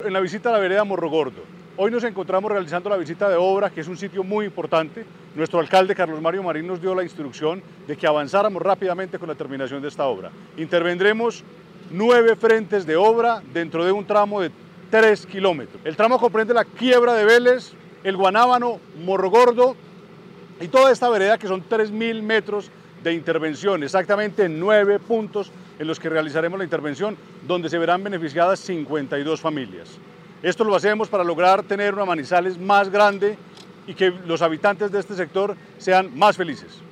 en la visita a la vereda Morro Gordo. Hoy nos encontramos realizando la visita de obra, que es un sitio muy importante. Nuestro alcalde, Carlos Mario Marín, nos dio la instrucción de que avanzáramos rápidamente con la terminación de esta obra. Intervendremos 9 frentes de obra dentro de un tramo de 3 kilómetros. El tramo comprende la quiebra de Vélez, el Guanábano, Morro Gordo y toda esta vereda, que son 3.000 metros de intervención, exactamente en 9 puntos en los que realizaremos la intervención, donde se verán beneficiadas 52 familias. Esto lo hacemos para lograr tener una Manizales más grande y que los habitantes de este sector sean más felices.